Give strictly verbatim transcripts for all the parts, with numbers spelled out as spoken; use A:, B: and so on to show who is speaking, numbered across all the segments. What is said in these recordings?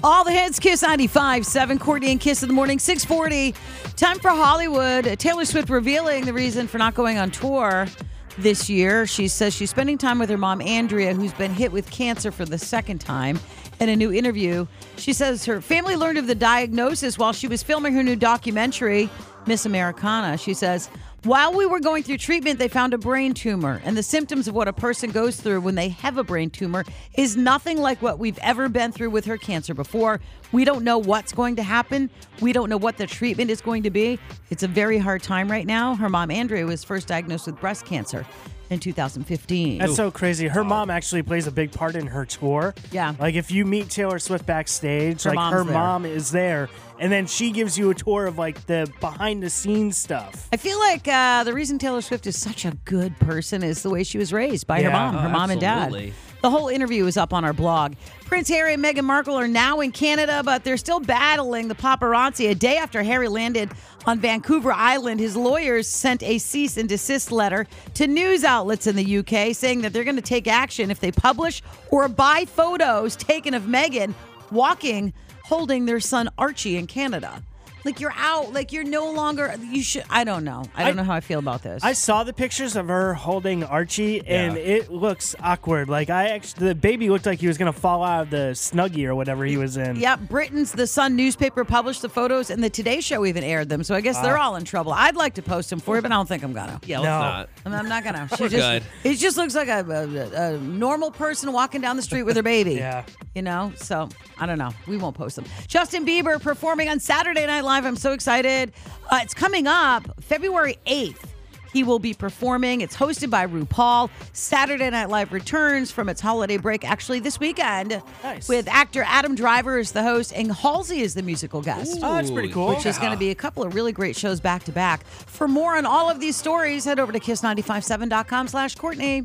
A: All the hits, Kiss ninety-five, seven, Courtney and Kiss in the morning, six forty. Time for Hollywood. Taylor Swift revealing the reason for not going on tour this year. She says she's spending time with her mom, Andrea, who's been hit with cancer for the second time. In a new interview, she says her family learned of the diagnosis while she was filming her new documentary, Miss Americana. She says, while we were going through treatment, they found a brain tumor, and the symptoms of what a person goes through when they have a brain tumor is nothing like what we've ever been through with her cancer before. We don't know what's going to happen. We don't know what the treatment is going to be. It's a very hard time right now. Her mom, Andrea, was first diagnosed with breast cancer in two thousand fifteen.
B: That's so crazy. Her mom actually plays a big part in her tour.
A: Yeah.
B: Like if you meet Taylor Swift backstage,
A: Her
B: like
A: mom's
B: her
A: there.
B: mom is there. And then she gives you a tour of like the behind the scenes stuff.
A: I feel like uh, the reason Taylor Swift is such a good person is the way she was raised by her
B: Yeah.
A: mom, her
C: Oh,
A: mom and
C: absolutely.
A: dad. The whole interview is up on our blog. Prince Harry and Meghan Markle are now in Canada, but they're still battling the paparazzi. A day after Harry landed on Vancouver Island, his lawyers sent a cease and desist letter to news outlets in the U K saying that they're going to take action if they publish or buy photos taken of Meghan walking, holding their son Archie in Canada. Like you're out, like you're no longer, you should, I don't know. I don't
B: I-
A: know how I feel about this.
B: I saw the pictures of her holding Archie, and
C: Yeah.
B: it looks awkward. Like I actually, the baby looked like he was gonna fall out of the Snuggie or whatever he was in.
A: Yep, Britain's The Sun newspaper published the photos, and the Today Show even aired them. So I guess they're all in trouble. I'd like to post them for you, but I don't think I'm gonna.
C: Yeah, let's
B: No.
C: not.
A: I'm, I'm not gonna. She
C: We're
A: just,
C: good.
A: It just looks like a, a, a normal person walking down the street with her baby.
B: Yeah.
A: You know, so I don't know. We won't post them. Justin Bieber performing on Saturday Night Live. I'm so excited. Uh, it's coming up February eighth. He will be performing. It's hosted by RuPaul. Saturday Night Live returns from its holiday break actually this weekend.
B: Nice.
A: With actor Adam Driver as the host and Halsey is the musical guest.
B: Oh, that's pretty cool.
A: Which is going to be a couple of really great shows back to back. For more on all of these stories, head over to kiss nine five seven dot com slash Courtney.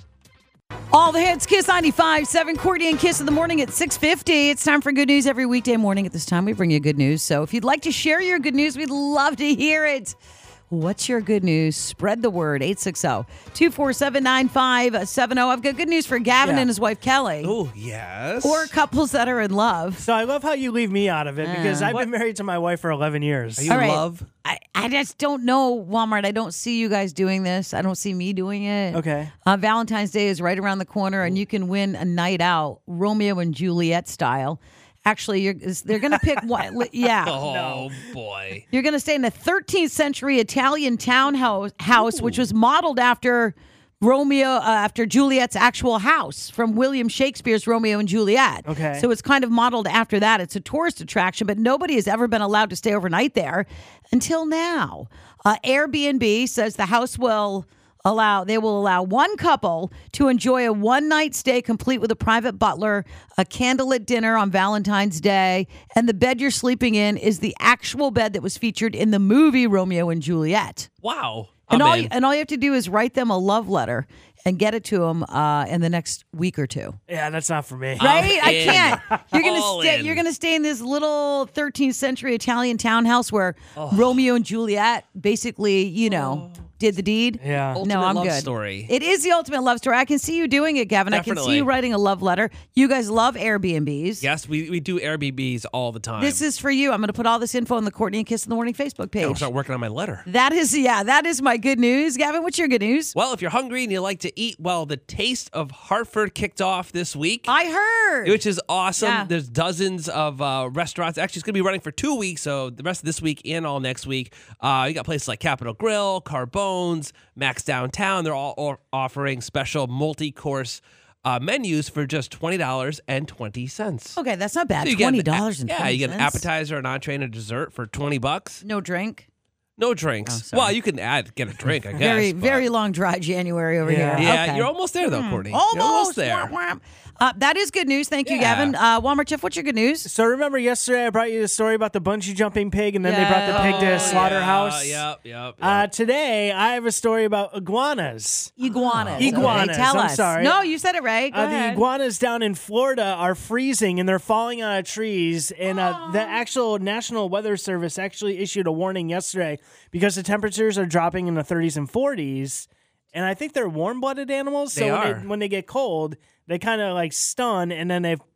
A: All the hits, Kiss ninety-five, seven, Courtney and Kiss in the morning at six fifty. It's time for good news every weekday morning at this time. We bring you good news. So if you'd like to share your good news, we'd love to hear it. What's your good news? Spread the word. eight six zero, two four seven, nine five seven zero. I've got good news for Gavin
B: Yeah.
A: and his wife, Kelly.
C: Oh, yes.
A: Or couples that are in love.
B: So I love how you leave me out of it because I've been married to my wife for eleven years.
C: Are you
A: All
C: in
A: right.
C: love?
A: I, I just don't know, Walmart. I don't see you guys doing this. I don't see me doing it.
B: Okay.
A: Uh, Valentine's Day is right around the corner, and you can win a night out, Romeo and Juliet style. Actually, you're they're going to pick one. Yeah.
C: Oh, boy.
A: You're going to stay in a thirteenth century Italian townhouse, house, which was modeled after Romeo, uh, after Juliet's actual house from William Shakespeare's Romeo and Juliet.
B: Okay.
A: So it's kind of modeled after that. It's a tourist attraction, but nobody has ever been allowed to stay overnight there until now. Uh, Airbnb says the house will allow they will allow one couple to enjoy a one night stay complete with a private butler, a candlelit dinner on Valentine's Day, and the bed you're sleeping in is the actual bed that was featured in the movie Romeo and Juliet.
C: Wow.
A: And
C: I'm
A: all
C: in.
A: you, and all you have to do is write them a love letter and get it to them uh, in the next week or two.
B: Yeah, that's not for me.
A: Right? I
C: in.
A: can't. You're gonna
C: All
A: stay.
C: in.
A: You're gonna stay in this little thirteenth century Italian townhouse where
C: Oh.
A: Romeo and Juliet basically, you know, did the deed.
B: Yeah.
A: No,
C: Ultimate
A: I'm
C: love
A: good.
C: story.
A: It is the ultimate love story. I can see you doing it, Gavin. I can see
C: Definitely.
A: you writing a love letter. You guys love Airbnbs.
C: Yes, we, we do Airbnbs all the time.
A: This is for you. I'm going to put all this info on the Courtney and Kiss in the Morning Facebook
C: Yeah, we'll
A: page.
C: start working on my letter.
A: That is, yeah, that is my good news. Gavin, what's your good news?
C: Well, if you're hungry and you like to eat, well, the Taste of Hartford kicked off this week.
A: I heard.
C: Which is awesome.
A: Yeah.
C: There's dozens of uh, restaurants. Actually, it's going to be running for two weeks, so the rest of this week and all next week. Uh, you got places like Capitol Grill, Carbone's, Max Downtown. They're all o- offering special multi-course uh, menus for just twenty dollars and twenty cents.
A: Okay, that's not bad.
C: So you get an-
A: Twenty dollars and
C: Yeah, you get an appetizer, an entree, and a dessert for twenty bucks.
A: No drink.
C: No drinks.
A: sorry.
C: Well, you can add get a drink, I guess.
A: Very,
C: but-
A: very long dry January over
B: Yeah.
A: here.
C: Yeah,
A: Okay.
C: you're almost there though, Courtney.
A: Almost,
C: You're almost there.
A: Womp, womp. Uh, that is good news. Thank you,
C: Yeah.
A: Gavin. Uh, Walmart Jeff, what's your good news?
B: So remember yesterday I brought you the story about the bungee jumping pig, and then they brought the pig to
A: Yeah.
B: a slaughterhouse.
C: Yeah, yep, yep.
B: Uh, today I have a story about iguanas.
A: Iguanas.
B: Iguanas,
A: Okay, tell
B: I'm
A: us.
B: sorry.
A: No, you said it right. Go
B: Uh, the
A: ahead.
B: iguanas down in Florida are freezing and they're falling out of trees. And uh, the actual National Weather Service actually issued a warning yesterday because the temperatures are dropping in the thirties and forties. And I think they're warm-blooded animals. So
C: They
B: when
C: are.
B: they, when they get cold, they kind of like stun and then they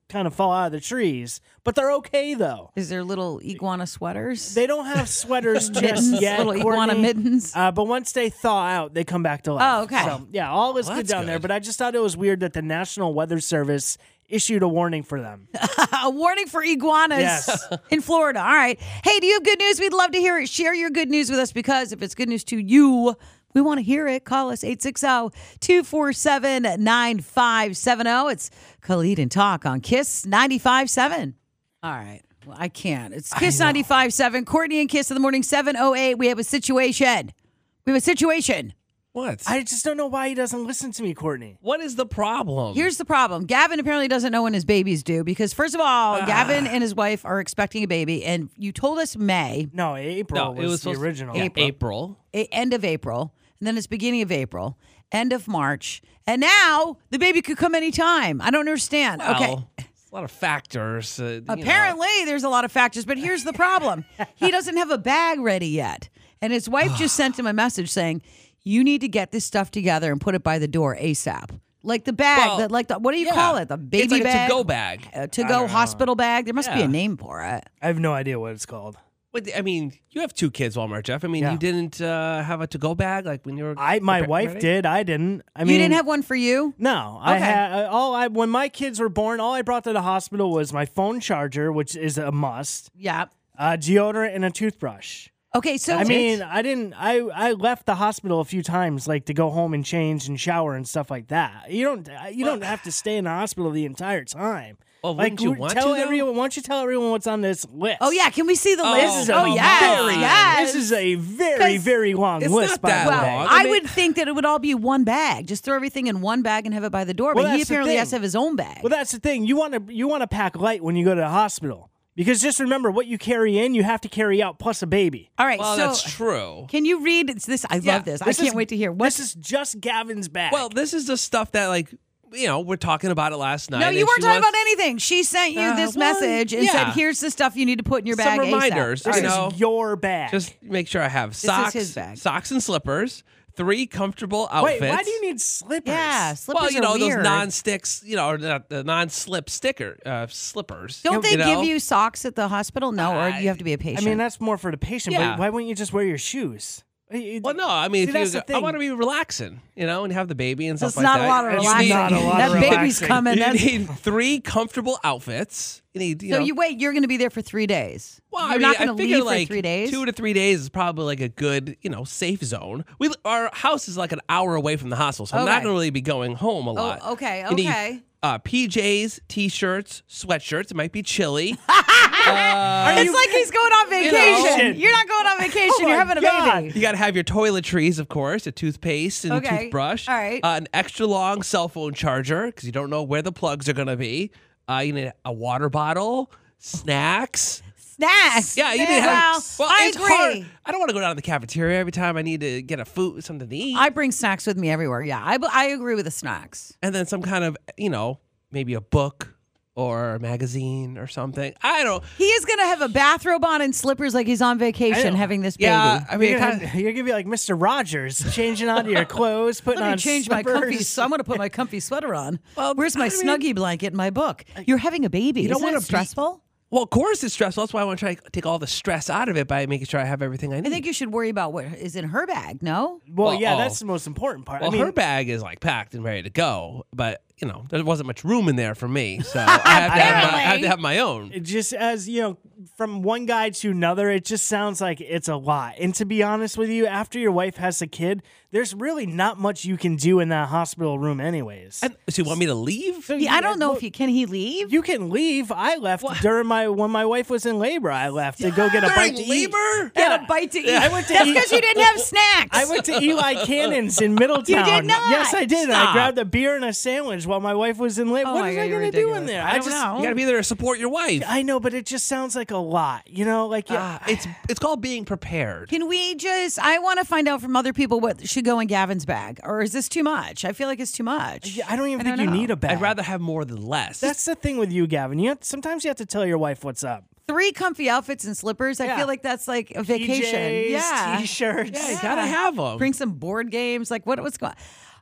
B: kind of fall out of the trees. But they're okay, though.
A: Is there little iguana sweaters?
B: They don't have sweaters just
A: Mittens,
B: yet,
A: little iguana
B: Courtney.
A: mittens.
B: Uh, but once they thaw out, they come back to life.
A: Oh, okay.
B: So, yeah, all is
C: Well,
B: good
C: that's
B: down there.
C: good.
B: But I just thought it was weird that the National Weather Service issued a warning for them.
A: A warning for iguanas
B: Yes.
A: in Florida. All right. Hey, do you have good news? We'd love to hear it. Share your good news with us because if it's good news to you, we want to hear it. Call us eight six zero, two four seven, nine five seven zero. It's Khalid and Talk on Kiss ninety-five point seven. All right. Well, I can't. It's Kiss ninety-five point seven. Courtney and Kiss in the morning, seven oh eight. We have a situation. We have a situation.
C: What?
B: I just don't know why he doesn't listen to me, Courtney.
C: what is the problem?
A: Here's the problem. Gavin apparently doesn't know when his baby's due because, first of all, Gavin and his wife are expecting a baby, and you told us May,
B: No, April
C: no,
B: was,
C: it was
B: the
C: supposed-
B: original.
C: yeah,
A: April.
C: April.
A: a- end of April, and then it's beginning of April, end of March, and now the baby could come anytime. I don't understand. okay.
C: Well, it's a lot of factors. Uh, you know.
A: Apparently, there's a lot of factors, but here's the problem. He doesn't have a bag ready yet. And his wife just sent him a message saying, you need to get this stuff together and put it by the door ASAP. Like the bag,
C: Well,
A: that like the, what do you
C: yeah.
A: call it? The baby
C: it's like
A: bag?
C: a to-go bag.
A: A to-go hospital bag? There must be
C: Yeah.
A: a name for it.
B: I have no idea what it's called.
C: But, I mean, you have two kids, Walmart Jeff. I mean,
B: Yeah.
C: you didn't uh, have a to-go bag like when you were.
B: I my
C: prepa-
B: wife
C: ready?
B: did. I didn't. I mean,
A: You didn't have one for you?
B: No, I
A: Okay.
B: had all. I when my kids were born, all I brought to the hospital was my phone charger, which is a must,
A: Yeah.
B: uh, deodorant, and a toothbrush.
A: Okay, so
B: I mean, I didn't. I I left the hospital a few times, like to go home and change and shower and stuff like that. You don't. You don't have to stay in the hospital the entire time.
C: Well,
B: like,
C: wouldn't you
B: would-
C: want
B: tell
C: to, though?
B: everyone. Why don't you tell everyone what's on this list?
A: oh yeah, can we see the
C: Oh,
A: list?
B: This is a
A: oh yes,
B: very.
A: yes.
B: This is a very
A: 'Cause
B: very long
C: it's
B: list.
C: not
B: by
C: that
B: the
A: Well,
B: way.
C: long.
A: I,
C: I mean-
A: would think that it would all be one bag. Just throw everything in one bag and have it by the door.
B: Well,
A: but he
B: that's the
A: apparently
B: thing.
A: has to have his own bag.
B: Well, that's the thing. You want to you want to pack light when you go to the hospital because just remember what you carry in, you have to carry out plus a baby.
A: all right,
C: Well,
A: so
C: that's true.
A: can you read it's this? I
C: Yeah,
A: love this. I
B: This
A: can't
B: is-
A: wait to hear.
B: This
A: What's
B: is just Gavin's bag.
C: Well, this is the stuff that, like, you know, we're talking about it last night.
A: no, you
C: and
A: weren't
C: she
A: talking
C: wants
A: about anything. She sent you
C: Uh,
A: this
C: well,
A: message and
C: yeah.
A: said, "Here's the stuff you need to put in your bag."
C: Some
A: ASAP."
C: reminders.
B: this
C: you
B: is
C: know,
B: your bag.
C: just make sure I have
A: is
C: socks,
A: his bag.
C: socks and slippers, three comfortable
B: Wait,
C: outfits.
B: why do you need slippers?
A: Yeah, slippers
C: well, you
A: are
C: know
A: weird.
C: those non-sticks, you know, or the, the non-slip sticker uh, slippers.
A: Don't they
C: you know?
A: give you socks at the hospital? No, or
C: I-
A: you have to be a
B: I
A: patient.
B: mean that's more for the patient.
C: Yeah.
B: But why wouldn't you just wear your shoes? It-
C: Well, no, I mean,
B: See,
C: if
B: that's
C: you,
B: the
C: I
B: thing.
C: want to be relaxing, you know, and have the baby and
A: That's
C: stuff like
A: not
C: that.
A: a lot of
B: It's
A: relaxing.
B: not a lot
A: that
B: of
A: baby's
B: relaxing.
A: coming.
C: You
A: That's,
C: need three comfortable outfits. You need, you
A: so
C: know,
A: you wait. You're going to be there for three days.
C: Well,
A: you're
C: I mean,
A: not going
C: I
A: to
C: figure
A: leave
C: like
A: for three days.
C: two to three days is probably like a good, you know, safe zone. We our house is like an hour away from the hospital, so I'm not
A: Okay.
C: going to really be going home a lot.
A: Oh, okay,
C: You need,
A: okay.
C: uh, P Js, t-shirts, sweatshirts. It might be chilly.
A: It's like he's going on vacation.
B: know.
A: You are not going on vacation.
B: Oh
A: You're
B: my
A: having a
B: God.
A: baby.
C: You got to have your toiletries, of course, a toothpaste and
A: Okay.
C: toothbrush.
A: All right.
C: Uh, an extra long cell phone charger because you don't know where the plugs are going to be. Uh, you need a water bottle, snacks.
A: Snacks.
C: Yeah, you need to
A: well,
C: have. Well,
A: I
C: it's
A: agree.
C: hard. I don't want to go down to the cafeteria every time I need to get a food, something to eat,
A: I bring snacks with me everywhere. Yeah, I, I agree with the snacks.
C: and then some kind of, you know, maybe a book or a magazine or something. I don't.
A: He is going to have a bathrobe on and slippers like he's on vacation
B: know.
A: having this baby.
C: Yeah, I mean,
B: You're
C: it
B: gonna,
C: kinda,
B: you're gonna be like Mister Rogers, changing out your clothes, putting
A: Let me
B: on
A: change my
B: slippers.
A: comfy. So I'm going to put my comfy sweater on.
C: Well,
A: Where's my
C: I mean-
A: snuggie blanket in my book? You're having a baby.
C: You don't
A: Isn't
C: wanna
A: it
C: be-
A: stressful?
C: well, of course it's stressful. That's why I want to try to take all the stress out of it by making sure I have everything I need.
A: I think you should worry about what is in her bag. No.
B: Well,
C: Well,
B: yeah,
C: oh.
B: that's the most important part.
C: well,
B: I mean,
C: her bag is like packed and ready to go, but you know there wasn't much room in there for me, so I have, to have, my, I have to have my own.
B: it just as you know, from one guy to another, it just sounds like it's a lot. And to be honest with you, after your wife has a kid, there's really not much you can do in that hospital room, anyways.
C: And, so you want me to leave?
B: So,
A: Yeah, I don't know
B: well,
A: if you can. He leave.
B: You can leave. I left during my when my wife was in labor. I left to go get a
C: During
B: bite to
C: labor?
B: eat.
A: Get
B: Yeah.
A: a bite to eat.
B: I went to
A: That's
B: eat-
A: because you didn't have snacks.
B: I went to Eli Cannon's in Middletown.
A: You did not.
B: Yes, I did.
C: Stop.
B: I grabbed a beer and a sandwich while my wife was in labor.
A: Oh
B: what
A: my
B: was
A: God,
B: I
A: you're
B: going to do in
A: ridiculous.
B: there?
A: I don't
B: just,
A: know.
C: You got to be there to support your wife.
B: I know, but it just sounds like a lot. You know, like yeah.
C: Ah, it's it's called being prepared.
A: Can we just? I want to find out from other people what should go in Gavin's bag, or is this too much? I feel like it's too much.
B: Yeah, I don't even
A: I
B: think
A: don't
B: you
A: know.
B: need a bag.
C: I'd rather have more than less.
B: That's the thing with you, Gavin. You have, sometimes you have to tell your wife what's up.
A: Three comfy outfits and slippers. I
B: Yeah.
A: feel like that's like a vacation.
B: P Js,
A: yeah.
B: t-shirts.
C: yeah, you gotta have them.
A: Bring some board games. Like what? What's going?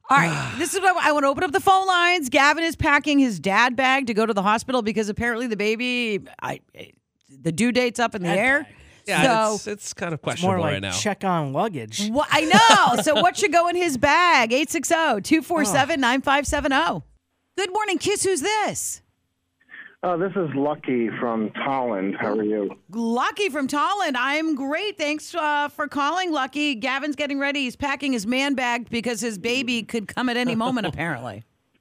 A: All right, this is what I want to open up the phone lines. Gavin is packing his dad bag to go to the hospital because apparently the baby, I, the due date's up in the
B: Dad
A: air.
B: bag.
C: Yeah,
A: so
C: it's, it's kind of
B: More
C: questionable
B: like
C: right now.
B: check on luggage.
A: what, I know. So what should go in his bag? eight six zero, two four seven, nine five seven zero. Good morning, Kiss. Who's this?
D: Oh, this is Lucky from Tolland. How are you?
A: Lucky from Tolland. I'm great. Thanks uh, for calling, Lucky. Gavin's getting ready. He's packing his man bag because his baby could come at any moment, apparently.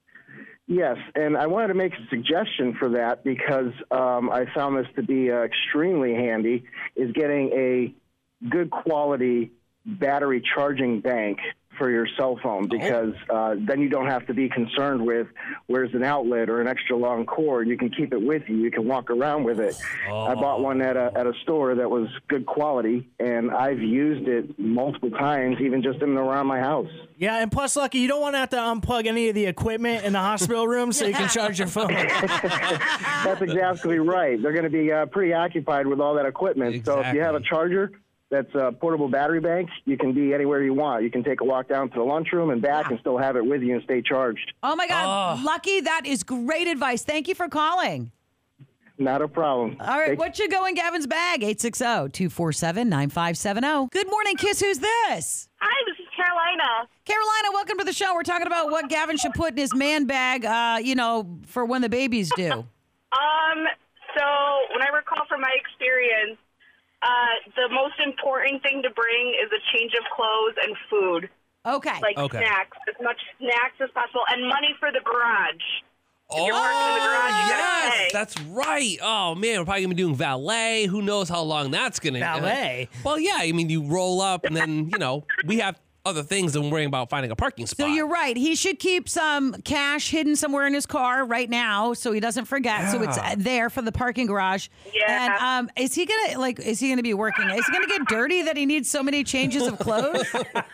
D: Yes, and I wanted to make a suggestion for that because um, I found this to be uh, extremely handy, is getting a good quality battery charging bank for your cell phone because uh, then you don't have to be concerned with where's an outlet or an extra long cord. You can keep it with you. You can walk around with it.
C: Oh.
D: I bought one at a, at a store that was good quality, and I've used it multiple times, even just in and around my house.
B: Yeah, and plus, Lucky, you don't want to have to unplug any of the equipment in the hospital room so you can charge your phone.
D: That's exactly right. They're going to be uh, pretty occupied with all that equipment. So if you have a charger that's a portable battery bank, you can be anywhere you want. You can take a walk down to the lunchroom and back and still have it with you and stay charged.
A: Oh, my God.
C: Oh.
A: Lucky, that is great advice. Thank you for calling.
D: Not a problem.
A: All right,
D: Take-
A: what should go in Gavin's bag? eight six zero, two four seven, nine five seven zero. Good morning, Kiss. Who's this?
E: Hi, this is Carolina.
A: Carolina, welcome to the show. We're talking about what Gavin should put in his man bag, uh, you know, for when the baby's due.
E: Um, so when I recall from my experience, uh, the most important thing to bring is a change of clothes and food,
A: Okay.
E: like
C: Okay.
E: snacks, as much snacks as possible, and money for the garage.
C: Oh,
E: you're parking in the garage, you gotta
C: yes,
E: pay.
C: that's right. Oh, man, we're probably going to be doing valet. Who knows how long that's going to
B: Valet?
C: Well, yeah, I mean, you roll up and then, you know, we have other things than worrying about finding a parking spot.
A: So you're right. He should keep some cash hidden somewhere in his car right now so he doesn't forget. So it's uh, there for the parking garage.
E: Yeah.
A: And um, is he going to, like, is he going to be working? Is he going to get dirty that he needs so many changes of clothes?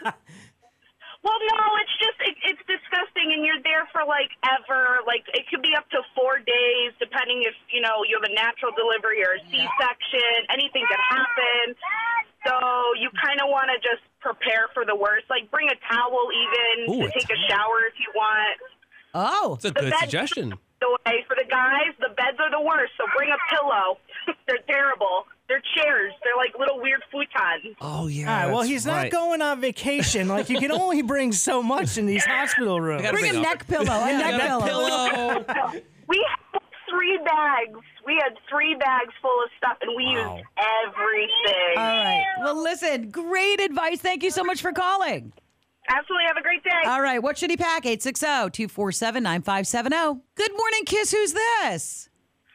E: Well, no, it's just, it, it's disgusting, and you're there for, like, ever. Like, it could be up to four days, depending if, you know, you have a natural delivery or a C-section. Anything could happen. So you kind of want to just prepare for the worst. Like, bring a towel even
C: Ooh,
E: to
C: a
E: take a shower if you want.
A: Oh.
C: That's a good
E: bed-
C: suggestion.
E: The way for the guys, the beds are the worst, so bring a pillow. They're terrible. They're chairs. They're like little weird futons.
C: Oh, yeah.
B: All right, well,
C: that's
B: he's not
C: right.
B: going on vacation. Like, you can only bring so much in these hospital rooms.
C: gotta
A: Bring a
C: bring a-
A: neck pillow. A neck
C: Got a
A: pillow.
C: pillow.
E: We had three bags. We had three bags full of stuff, and we
C: Wow.
E: used everything.
A: All right. Well, listen, great advice. Thank you so much for calling.
E: Absolutely. Have a great day.
A: All right. What should he pack? eight six zero, two four seven, nine five seven zero. Good morning, Kiss. Who's this?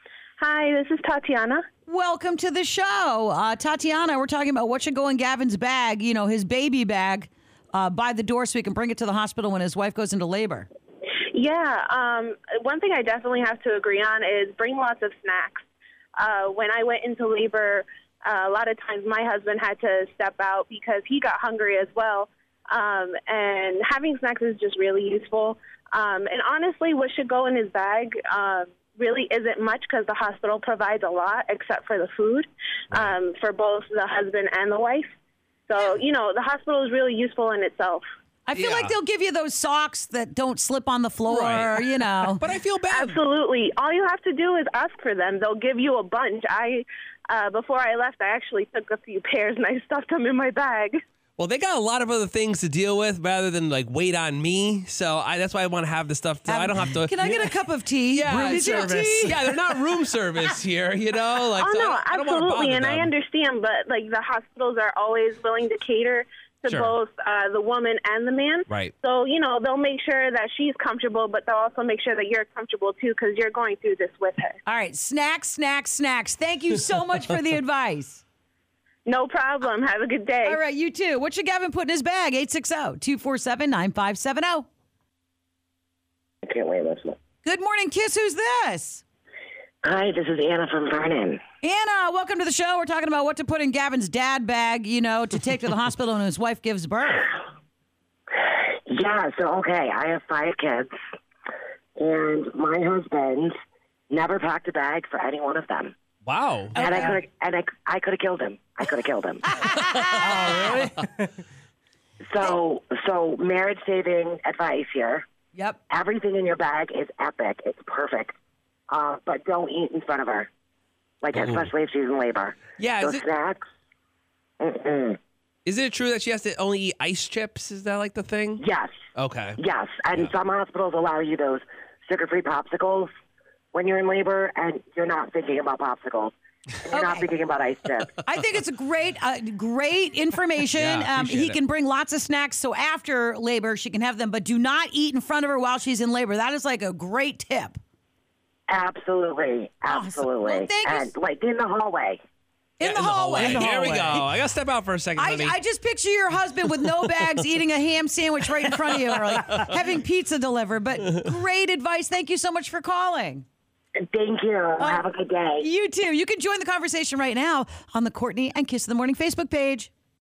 F: Hi, this is Tatiana.
A: Welcome to the show. Uh, Tatiana, we're talking about what should go in Gavin's bag, you know, his baby bag, uh, by the door so he can bring it to the hospital when his wife goes into labor.
F: Yeah, um, one thing I definitely have to agree on is bring lots of snacks. Uh, when I went into labor, uh, a lot of times my husband had to step out because he got hungry as well. Um, and having snacks is just really useful. Um, and honestly, what should go in his bag um, really isn't much because the hospital provides a lot except for the food um, for both the husband and the wife. So, you know, the hospital is really useful in itself.
A: I feel
C: Yeah.
A: like they'll give you those socks that don't slip on the floor,
C: Right.
A: you know.
C: But I feel bad.
F: Absolutely. All you have to do is ask for them. They'll give you a bunch. I, uh, before I left, I actually took a few pairs and I stuffed them in my bag.
C: Well, they got a lot of other things to deal with rather than like wait on me. So I, that's why I want to have the stuff. So I don't have to.
A: Can I get a cup of tea?
C: Yeah,
A: Room
C: Did you-
A: service.
C: Yeah, they're not room service here. You know, like
F: Oh,
C: so
F: no,
C: I, I don't want to
F: absolutely.
C: bother
F: And I
C: them.
F: understand, but like the hospitals are always willing to cater to
C: Sure.
F: both uh, the woman and the man.
C: Right.
F: So, you know, they'll make sure that she's comfortable, but they'll also make sure that you're comfortable too because you're going through this with her.
A: All right. Snacks, snacks, snacks. Thank you so much for the advice.
F: No problem. Have a good day.
A: All right. You too. What should Gavin put in his bag? eight six zero, two four seven, nine five seven zero.
G: I can't wait to listen.
A: Good morning, Kiss. Who's this?
G: Hi, this is Anna from Vernon.
A: Anna, welcome to the show. We're talking about what to put in Gavin's dad bag, you know, to take to the hospital when his wife gives birth.
G: Yeah, so okay, I have five kids, and my husband never packed a bag for any one of them.
C: Wow.
G: And I could and I, I could have killed him. I could have killed him.
B: Oh, really?
G: So, so marriage saving advice here.
A: Yep.
G: Everything in your bag is epic. It's perfect. Uh, but don't eat in front of her, like
C: Mm-hmm.
G: especially if she's in labor.
C: Yeah,
G: So
C: is it-
G: snacks. Mm-mm.
C: Isn't it true that she has to only eat ice chips? Is that like the thing?
G: Yes,
C: Okay.
G: yes. And some hospitals allow you those sugar-free popsicles when you're in labor, and you're not thinking about popsicles. And you're not
A: Okay.
G: thinking about ice chips.
A: I think it's a great, uh, great information.
C: Yeah,
A: um,
C: appreciate
A: he
C: it.
A: can bring lots of snacks, so after labor she can have them, but do not eat in front of her while she's in labor. That is like a great tip.
G: Absolutely,
A: Awesome.
G: absolutely.
A: Well, thank you
G: and
A: s-
G: like in the hallway.
A: In,
C: Yeah,
A: the, hallway.
C: Here we go.
B: hallway.
C: I gotta step out for a second,
A: I,
C: honey.
A: I just picture your husband with no bags eating a ham sandwich right in front of you, or like having pizza delivered. But great advice. Thank you so much for calling.
G: Thank you. Have a good day.
A: You too. You can join the conversation right now on the Courtney and Kiss in the Morning Facebook page.